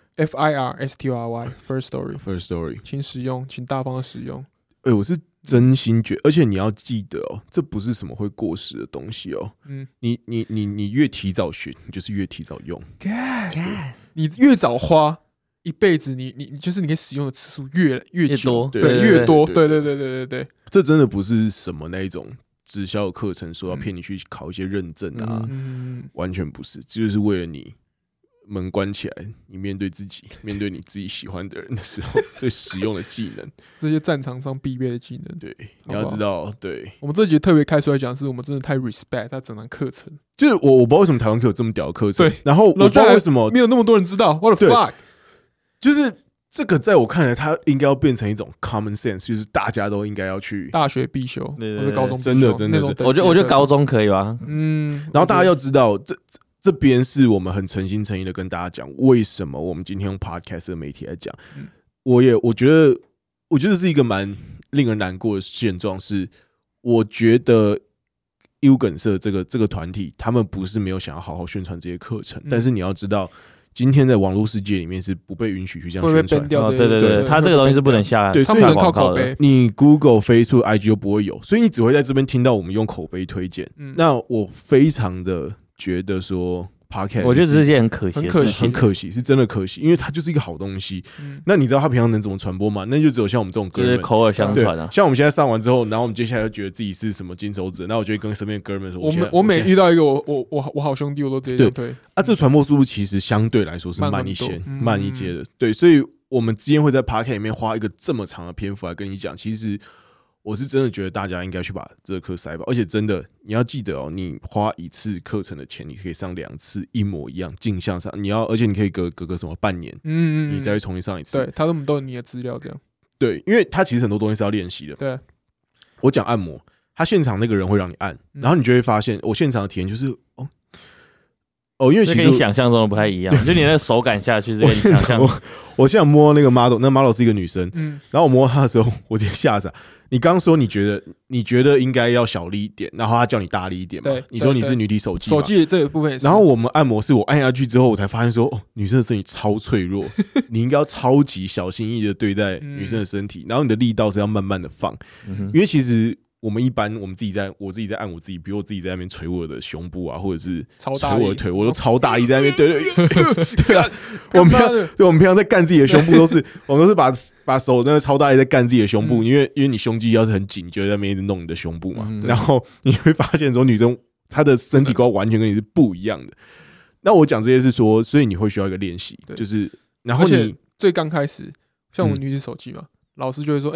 FIRSTORY First Story， 请使用，请大方的使用。 我是。真心觉得，而且你要记得这不是什么会过时的东西你越提早学，你就是越提早用。 你越早花，一辈子你就是你可以使用的次数越久，对，越多，对。 这真的不是什么那一种直销课程说要骗你去考一些认证啊，完全不是，就是为了你。门关起来，你面对自己，面对你自己喜欢的人的时候，最实用的技能， 这些战场上必备的技能。 对，你要知道，对我们这集特别开出来讲，是我们真的太 respect 他整堂课程。 就是我不知道为什么台湾可以有这么屌的课程，对，然后我不知道为什么没有那么多人知道。What the fuck？ 就是这个，在我看来，它应该要变成一种 common sense， 就是大家都应该要去大学必修，或是高中必修，真的， 我觉得高中可以吧。 然后大家要知道这边是我们很诚心诚意的跟大家讲，为什么我们今天用 podcast 的媒体来讲，我觉得是一个蛮令人难过的现状，是我觉得义务梗塞这个团体，他们不是没有想要好好宣传这些课程，但是你要知道，今天在网络世界里面是不被允许去这样宣传， 对，他这个东西是不能下， 对， 他们只能靠口碑， 你 Google、Facebook、IG 都不会有，所以你只会在这边听到我们用口碑推荐。那我非常的。觉得说 Podcast， 我觉得这是件很可惜，是真的可惜，因为它就是一个好东西。那你知道它平常能怎么传播吗？那就只有像我们这种哥们， 就是口耳相传啊。 像我们现在上完之后，然后我们接下来就觉得自己是什么金手指，那我就会跟身边的哥们说， 我每遇到一个我好兄弟，我都直接推。 这传播速度其实相对来说是慢一些的。对，所以我们之前会在 Podcast 里面花一个这么长的篇幅来跟你讲，其实。我是真的觉得大家应该去把这个课塞饱，而且真的你要记得你花1次课程的钱，你可以上2次一模一样镜像上，而且你可以隔个什么半年，你再重新上1次。 对，他都有你的资料这样。 对，因为他其实很多东西是要练习的。 对， 我讲按摩，他现场那个人会让你按，然后你就会发现，我现场的体验就是因为其实跟你想象中的不太一样，就你那个手感下去是跟你想象。 我现在摸那个 model， 那 model 是一个女生，然后我摸她的时候，我直接吓傻。你刚刚说你觉得应该要小力一点，然后她叫你大力一点嘛？你说你是女体手机这个部分也是。 然后我们按摩是我按下去之后，我才发现说，女生的身体超脆弱，你应该要超级小心翼翼的对待女生的身体，然后你的力道是要慢慢的放，因为其实。我自己在按我自己，比如我自己在那边捶我的胸部啊，或者是捶我的腿，我都超大力在那边，对啊，我们平常在干自己的胸部我们都是把手那个超大力在干自己的胸部，因为你胸肌要是很紧，就在那边一直弄你的胸部嘛，然后你会发现说女生她的身体构造完全跟你是不一样的。那我讲这些是说，所以你会需要一个练习，就是然后而且最刚开始，像我们女子手机嘛，老师就会说，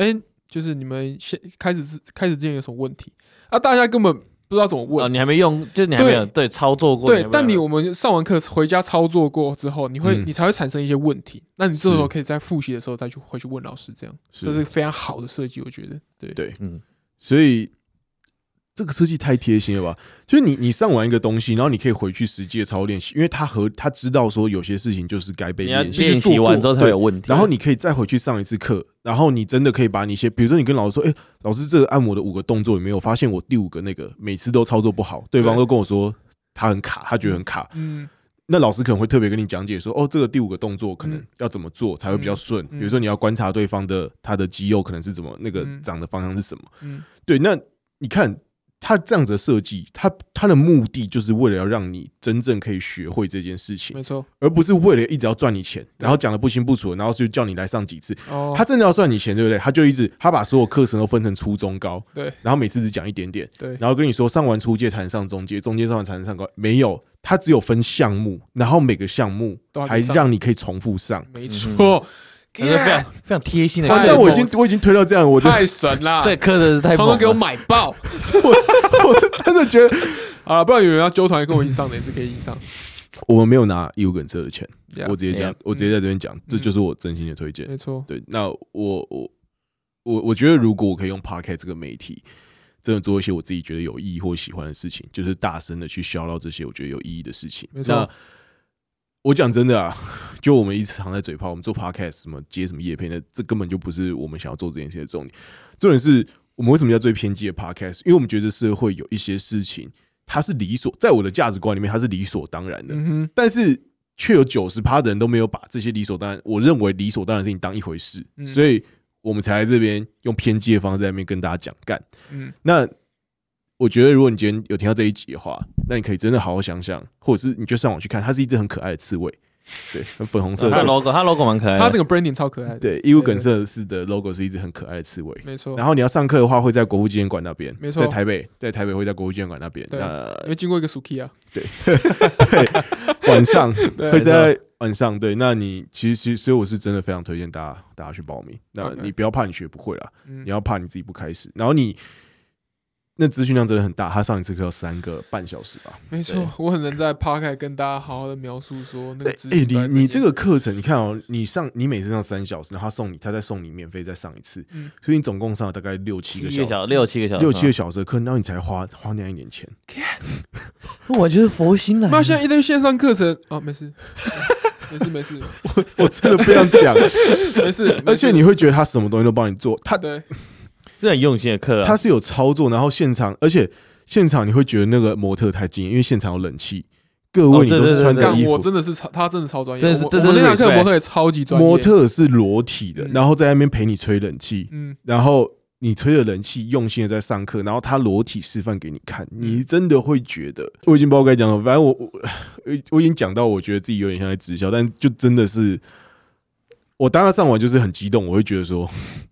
就是你们先开始之前有什么问题啊？大家根本不知道怎么问。 你还没用，就是你还没有对操作过。 对，但我们上完课回家操作过之后，你才会产生一些问题。那你这时候可以在复习的时候再去回去问老师，这样这是非常好的设计，我觉得。 对，所以这个设计太贴心了吧？就是你上完一个东西，然后你可以回去实际的操练习，因为他知道说有些事情就是该被练习完之后才有问题， 然后你可以再回去上一次课，然后你真的可以把你一些，比如说你跟老师说，老师这个按摩的5个动作有没有发现我第5个那个每次都操作不好，对方都跟我说他很卡，他觉得很卡，那老师可能会特别跟你讲解说，这个第5个动作可能要怎么做才会比较顺，比如说你要观察对方的他的肌肉可能是怎么那个长的方向是什么，对，那你看。他这样子的设计，他的目的就是为了要让你真正可以学会这件事情， 没错， 而不是为了一直要赚你钱，然后讲的不清不楚，然后就叫你来上几次。他真的要赚你钱，对不对？他就他把所有课程都分成初中高， 对， 然后每次只讲一点点， 对， 然后跟你说上完初阶才能上中阶，中阶上完才能上高，没有，他只有分项目，然后每个项目还让你可以重复上， 没错。 非常非常贴心的， 但我已经推到这样，我太神啦！ 这课的是太猛了， 通通给我买爆！ 我是真的觉得啊，不然有人要揪团跟我一起上的也是可以一起上。 我们没有拿义务梗社的钱，我直接讲，我直接在这边讲，这就是我真心的推荐。 没错， 对，那我觉得如果我可以用 Podcast 这个媒体，真的做一些我自己觉得有意义或喜欢的事情，就是大声的去shout out这些我觉得有意义的事情。 没错。 那我讲真的啊，就我们一直常在嘴炮，我们做 podcast 什么接什么业配，那这根本就不是我们想要做这件事的重点。重点是我们为什么要最偏激的 podcast？ 因为我们觉得社会有一些事情，它是在我的价值观里面，它是理所当然的，但是却有90%的人都没有把这些理所当然，我认为理所当然的事情当一回事，所以我们才在这边用偏激的方式在那边跟大家讲干。那我觉得，如果你今天有听到这一集的话，那你可以真的好好想想，或者是你就上网去看，它是一只很可爱的刺猬，对，粉红色的。 它 logo 蛮可爱的， 它这个 branding 超可爱的。 对，义务梗社式的 logo 是一只很可爱的刺猬， 没错。 然后你要上课的话，会在国父纪念馆那边， 没错， 在台北会在国父纪念馆那边。 对，因为经过一个 Suki 啊。 对，晚上会在晚上。对，那你其实所以我是真的非常推荐大家去报名。那你不要怕你学不会啦，你要怕你自己不开始，然后那资讯量真的很大，他上一次课要3个半小时吧？ 没错，我很能在 Podcast 跟大家好好的描述说那个资讯。 你这个课程，你看哦，你每次上3小时，然后他再送你免费再上一次，所以你总共上了大概6、7个小时，6、7个小时的课，然后你才花那样一点钱， 我觉得佛心来。 那现在一堆线上课程啊，没事。 我真的不想讲， 没事。 而且你会觉得他什么东西都帮你做， 对。 是很用心的课啊， 他是有操作，然后而且现场你会觉得那个模特太近，因为现场有冷气，各位你都是穿着衣服， 我真的是他真的超专业， 我那堂课模特也超级专业， 模特是裸体的，然后在那边陪你吹冷气，然后你吹着冷气，用心的在上课，然后他裸体示范给你看，你真的会觉得，我已经不知道该讲什么，反正我已经讲到，我觉得自己有点像在直销，但就真的是，我当时上完就是很激动，我会觉得说，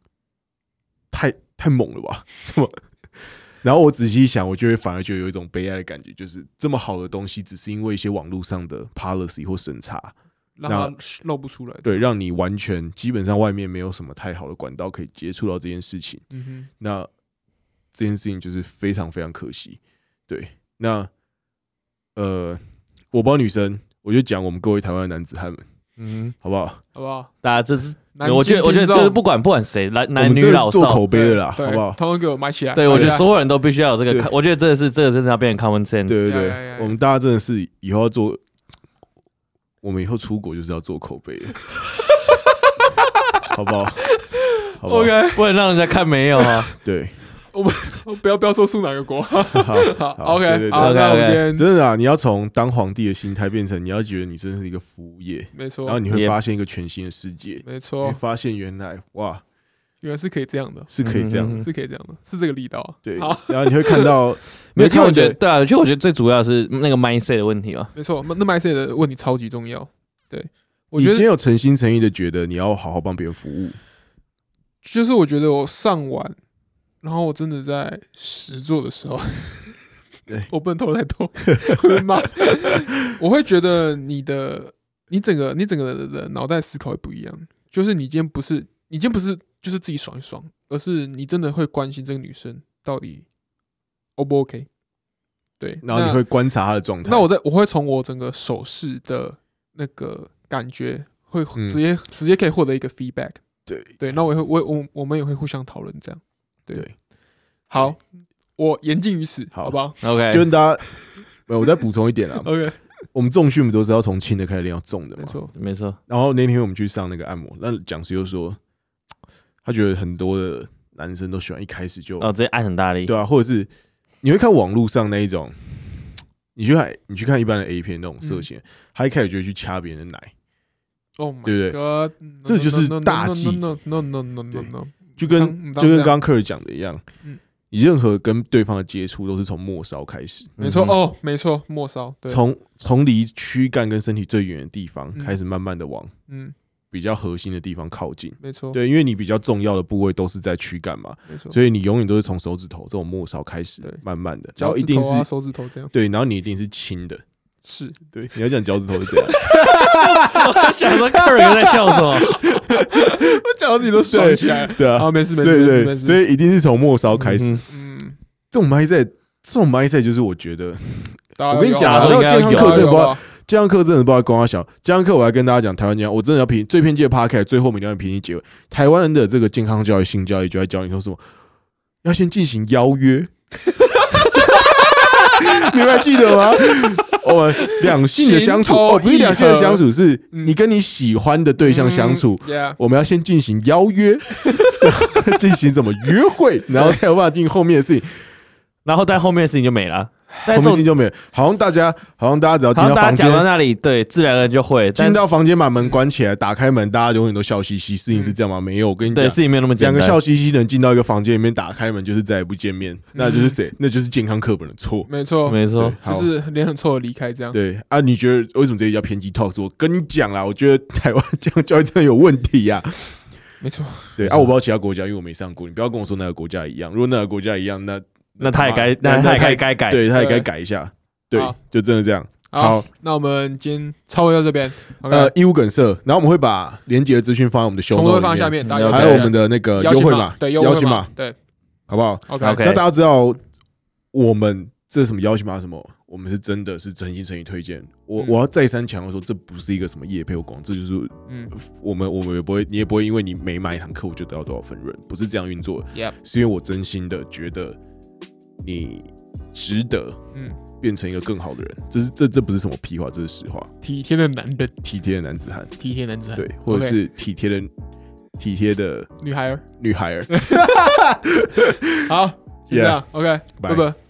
太猛了吧？这么，然后我仔细一想，我就会反而觉得有一种悲哀的感觉，就是这么好的东西，只是因为一些网络上的 policy 或审查， 让它露不出来。 对，让你完全基本上外面没有什么太好的管道可以接触到这件事情。那这件事情就是非常非常可惜。对，那我不知道女生，我就讲我们各位台湾的男子汉们，好不好？ 大家这是。我觉得就是不管谁，男女老少做口碑的啦，好不好？ 通通给我买起来。 对，我觉得所有人都必须要有这个，我觉得这个真的要变成 common sense。 对，我们大家真的是以后要做，我们以后出国就是要做口碑的，好不好 ？OK， 不能让人家看没有啊。 对。 我们不要说出哪个国。好 ，OK， 好，那我们今天真的啊，你要从当皇帝的心态变成你要觉得你真的是一个服务业， 没错。 然后你会发现一个全新的世界， 没错。 你会发现原来是可以这样的， 是可以这样的， 是可以这样的，是这个力道。 对，然后你会看到， 其实我觉得对啊，其实我觉得最主要是那个 mindset 的问题嘛。 没错，那 mindset 的问题超级重要。对， 我觉得你今天有诚心诚意的觉得你要好好帮别人服务， 就是我觉得我上完。然后我真的在实做的时候，我不能透露太多，会被骂。我会觉得你整个的脑袋思考会不一样，就是你今天不是就是自己爽一爽， 而是你真的会关心这个女生到底 O 不 OK。对， 然后你会观察她的状态。 那我会从我整个手势的那个感觉，会直接可以获得一个 feedback。对，那我们也会互相讨论这样。对，好，我言尽于此，好不好 ？OK， 就跟大家，我再补充一点啊。 OK， 我们重训都是要从轻的开始练到重的嘛， 没错。 然后那天我们去上那个按摩，那讲师就说，他觉得很多的男生都喜欢一开始就直接按很大力， 对啊，或者是你会看网络上那一种，你去看一般的 A 片那种色情，他一开始就会去掐别人的奶。 Oh my God， 对不对？这就是大忌。 No， 就跟刚刚克尔讲的一样，你任何跟对方的接触都是从末梢开始。 没错没错，末梢。 从离躯干跟身体最远的地方开始，慢慢的往比较核心的地方靠近。 没错， 对，因为你比较重要的部位都是在躯干嘛， 没错， 所以你永远都是从手指头这种末梢开始，慢慢的，然后一定是手指头这样。 对，然后你一定是轻的。 是对，你要讲脚趾头是这样。 我想说，客人在笑什么？ 我讲到自己都爽起来了。 对啊， 没事， 所以一定是从末梢开始。这种 mindset 就是我觉得，我跟你讲，到健康课真的不知道，健康课真的不知道光他小。健康课我要跟大家讲，台湾健康，我真的要最偏激的 podcast， 最后我们一定要平行结尾。台湾人的这个健康教育、性教育就在教你说什么，要先进行邀约。你们还记得吗？我们两性的相处不是两性的相处，是你跟你喜欢的对象相处，我们要先进行邀约，进行怎么约会，然后才有办法进行后面的事情， 然后在后面的事情就没了。 后面事情就没有，好像大家只要进到房间， 讲到那里，对，自然而然就会进到房间，把门关起来，打开门，大家永远都笑嘻嘻。事情是这样吗？没有，我跟你讲， 事情没有那么简单。 两个笑嘻嘻的人进到一个房间里面，打开门就是再也不见面，那就是谁？那就是健康课本的错。 没错，就是脸很臭的离开这样。 对啊，你觉得为什么这里叫偏激 talk？ 我跟你讲啦，我觉得台湾健康教育真的有问题呀。 没错， 对啊，我不知道其他国家，因为我没上过，你不要跟我说那个国家一样。如果那个国家一样，那他也该改， 对，他也该改一下。对，就真的这样。好， 那我们今天超到这边。 义务梗塞，然后我们会把连结的资讯放在我们的 show note 里面， 放在下面， 还有我们的那个优惠码， 对， 邀请码， 对， 好不好 ？OK， 那大家知道我们这是什么邀请码？什么？我们是真的是诚心诚意推荐。我要再三强调说，这不是一个什么业配或广告，这就是我们也不会，你也不会因为你每买一堂课我就得到多少分润，不是这样运作的。是因为我真心的觉得你值得，变成一个更好的人，这不是什么屁话，这是实话。 体贴的男人， 体贴的男子汉，对，或者是体贴的女孩儿。 好，就这样 ，OK，拜拜。